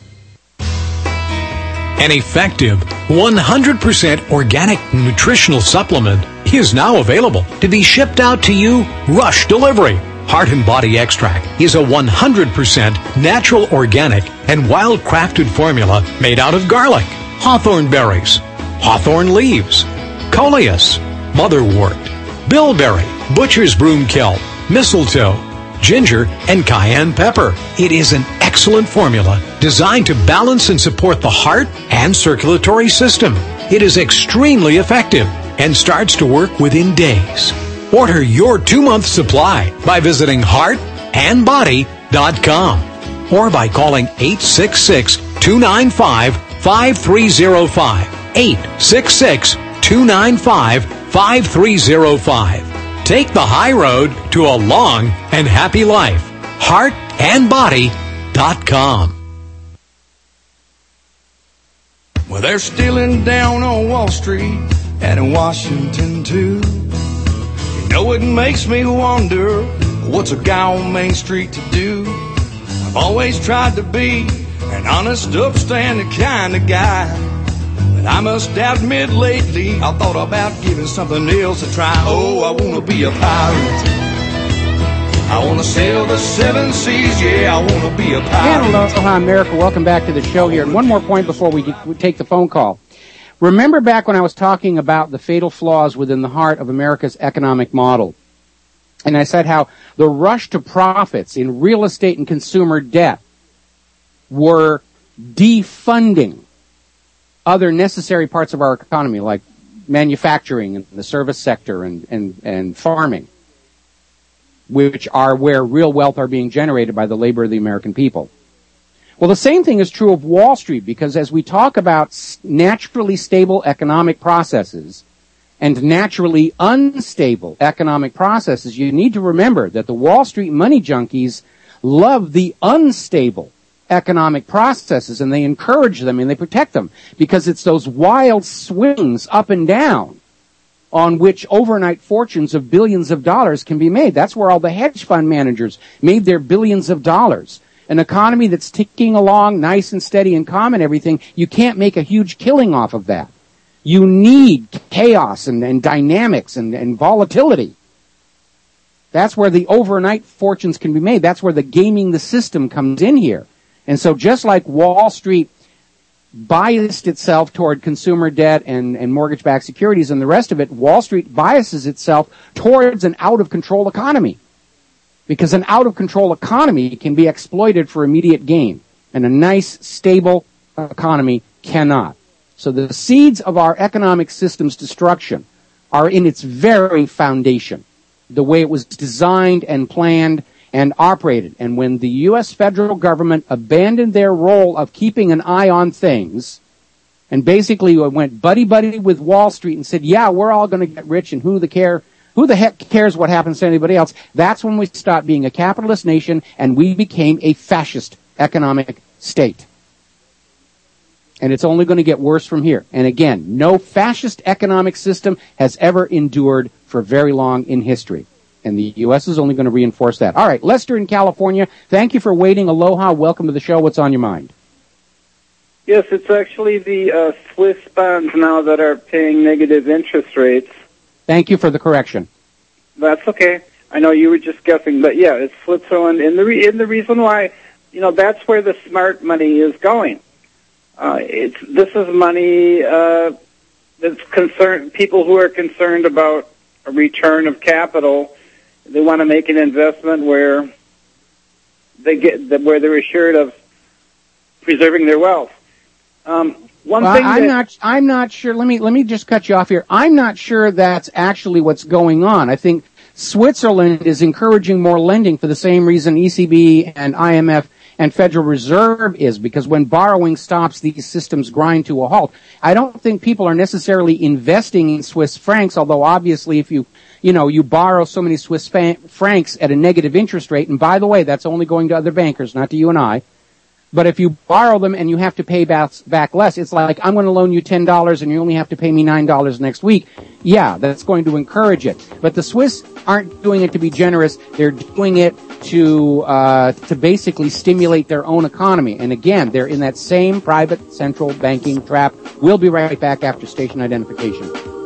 An effective 100% organic nutritional supplement is now available to be shipped out to you rush delivery. Heart and Body Extract is a 100% natural, organic, and wild-crafted formula made out of garlic, hawthorn berries, hawthorn leaves, coleus, motherwort, bilberry, butcher's broom kelp, mistletoe, ginger, and cayenne pepper. It is an excellent formula designed to balance and support the heart and circulatory system. It is extremely effective and starts to work within days. Order your 2-month supply by visiting heartandbody.com or by calling 866-295-5305. 866-295-5305. Take the high road to a long and happy life. Heartandbody.com. Well, they're stealing down on Wall Street and in Washington too. You know, it makes me wonder, what's a guy on Main Street to do? I've always tried to be an honest, upstanding kind of guy, but I must admit lately I thought about giving something else a try. Oh, I want to be a pirate. I want to sail the 7 seas, yeah, I want to be a pirate. And aloha, America. Welcome back to the show here. And one more point before we take the phone call. Remember back when I was talking about the fatal flaws within the heart of America's economic model. And I said how the rush to profits in real estate and consumer debt were defunding other necessary parts of our economy, like manufacturing and the service sector and farming, which are where real wealth are being generated by the labor of the American people. Well, the same thing is true of Wall Street, because as we talk about naturally stable economic processes and naturally unstable economic processes, you need to remember that the Wall Street money junkies love the unstable economic processes, and they encourage them and they protect them, because it's those wild swings up and down on which overnight fortunes of billions of dollars can be made. That's where all the hedge fund managers made their billions of dollars. An economy that's ticking along nice and steady and calm and everything, you can't make a huge killing off of that. You need chaos and dynamics and volatility. That's where the overnight fortunes can be made. That's where the gaming the system comes in here. And so just like Wall Street biased itself toward consumer debt and mortgage-backed securities and the rest of it, Wall Street biases itself towards an out-of-control economy. Because an out-of-control economy can be exploited for immediate gain. And a nice, stable economy cannot. So the seeds of our economic system's destruction are in its very foundation, the way it was designed and planned and operated. And when the U.S. federal government abandoned their role of keeping an eye on things and basically went buddy-buddy with Wall Street and said, yeah, we're all going to get rich, and who the heck cares what happens to anybody else, that's when we stopped being a capitalist nation and we became a fascist economic state. And it's only going to get worse from here. And again, no fascist economic system has ever endured for very long in history. And the U.S. is only going to reinforce that. All right, Lester in California, thank you for waiting. Aloha, welcome to the show. What's on your mind? Yes, it's actually the Swiss bonds now that are paying negative interest rates. Thank you for the correction. That's okay. I know you were just guessing, but yeah, it's Switzerland. And the reason why, that's where the smart money is going. This is money that's concerned, people who are concerned about a return of capital. They want to make an investment where they're assured of preserving their wealth. I'm not sure. Let me just cut you off here. I'm not sure that's actually what's going on. I think Switzerland is encouraging more lending for the same reason ECB and IMF and Federal Reserve is, because when borrowing stops, these systems grind to a halt. I don't think people are necessarily investing in Swiss francs, although obviously if you borrow so many Swiss francs at a negative interest rate, and by the way, that's only going to other bankers, not to you and I. But if you borrow them and you have to pay back less, it's like, I'm going to loan you $10 and you only have to pay me $9 next week. Yeah, that's going to encourage it. But the Swiss aren't doing it to be generous. They're doing it to basically stimulate their own economy. And again, they're in that same private central banking trap. We'll be right back after station identification.